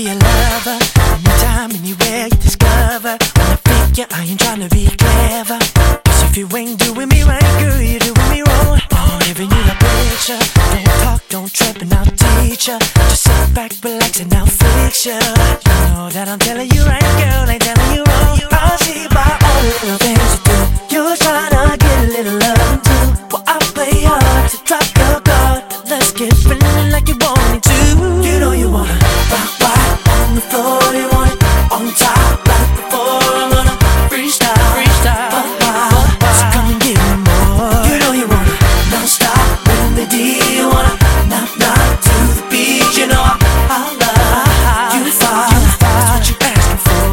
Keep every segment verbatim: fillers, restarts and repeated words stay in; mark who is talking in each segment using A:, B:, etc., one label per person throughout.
A: a lover. Anytime, anywhere you discover. When I figure I ain't tryna be clever. Cause if you ain't doing me right, girl, you're doing me wrong. I'm giving you the picture. Don't talk, don't trip, and I'll teach ya. Just sit back, relax, and I'll fix ya. You know that I'm telling you right, girl, ain't telling you wrong. I see by all the little things you do. You're tryna get a little love too. Well, I play hard to drop your guard. Let's get feeling like you want me to. You know you wanna rock, rock on the floor. You want it on top, like before. I'm gonna freestyle, freestyle, oh, wow. So come and give me more. You know you wanna non-stop with the D. You wanna knock, knock to the beat. You know I, I love you, fall. That's what you asking for.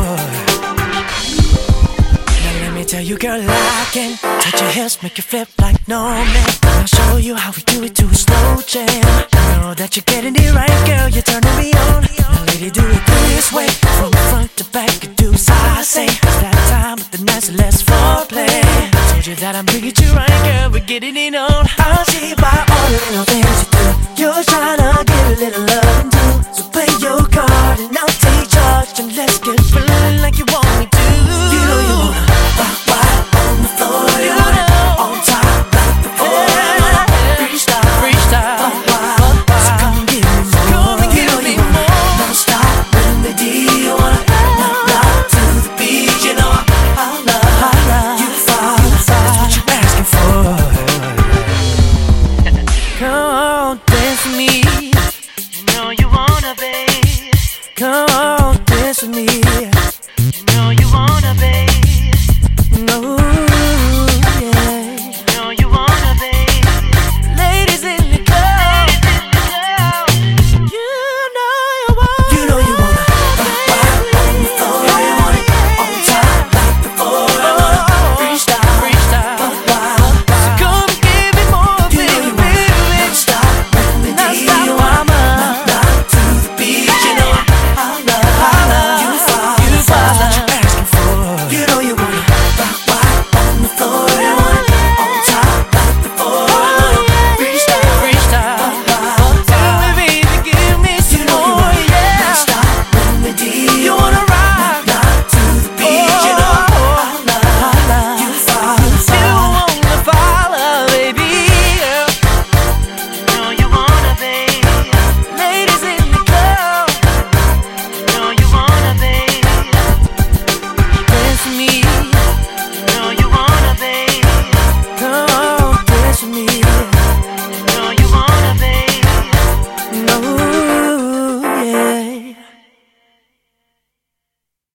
A: Now let me tell you, girl, I can touch your hips, make you flip like no man. I'll show you how we do it to a slow jam. I know that you're getting it right, girl, you're turning me on. Now lady, do it this way, from front to back, you do as I say. It's that time with the nice and less foreplay. I told you that I'm bringing you right, girl, we're getting it on. I see by all the little things you do. You're trying to get a little love too. So play your card and I'll take charge. And let's get feeling like you want me to. You know you wanna rock, rock on the floor. You want it on top, like before. Freestyle, freestyle, oh, wow. So come and give me more. Come and give me more. Don't stop when they D. You wanna knock, knock to the beat. You know I, I love, I love you, fall. That's what you're asking for. Come on, dance with me. You know you wanna, babe. Come on, dance with me.